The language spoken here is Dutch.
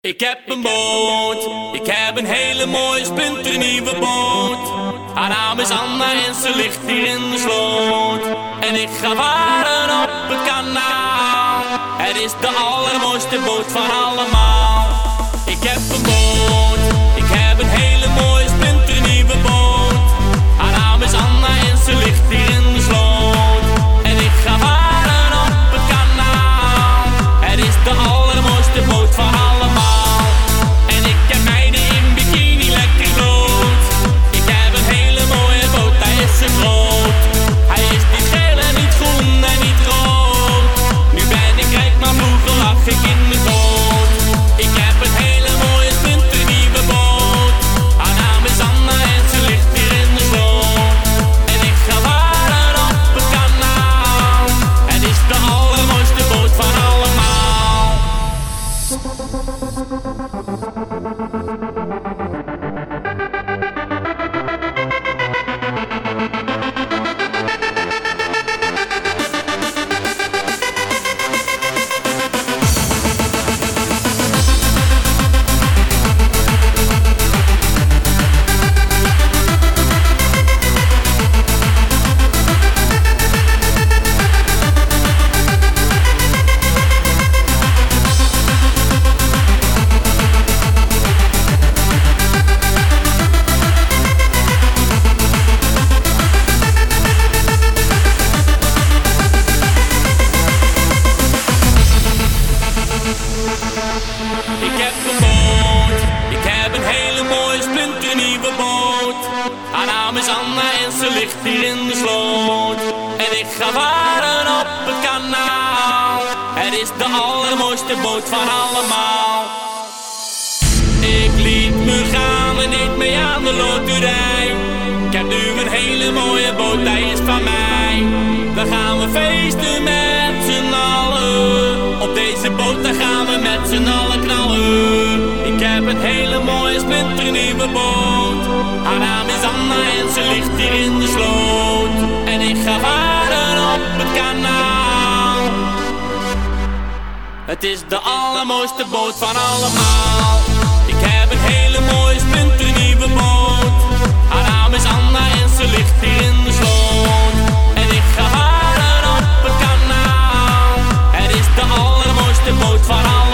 Ik heb een boot, ik heb een hele mooie splinternieuwe boot. Haar naam is Anna en ze ligt hier in de sloot. En ik ga varen op het kanaal. Het is de allermooiste boot van allemaal. Ik heb een boot, ik heb een hele mooie splinternieuwe boot. Haar naam is Anna en ze ligt hier in de sloot. En ik ga varen op het kanaal. Het is de allermooiste boot van allemaal. Ik heb een boot, ik heb een hele mooie splinternieuwe boot. Haar naam is Anna en ze ligt hier in de sloot. En ik ga varen op het kanaal. Het is de allermooiste boot van allemaal. Ik liet me gaan en deed mee aan de loterij. Ik heb nu een hele mooie boot, hij is van mij. Dan gaan we feesten met z'n allen. Op deze boot dan gaan we met z'n allen knallen. Ik heb een hele mooie splinternieuwe boot. Haar naam is Anna en ze ligt hier in de sloot. En ik ga varen op het kanaal. Het is de allermooiste boot van allemaal. Ik heb een hele mooie splinternieuwe boot. Haar naam is Anna en ze ligt hier in de sloot. En ik ga varen op het kanaal. Het is de allermooiste boot van allemaal.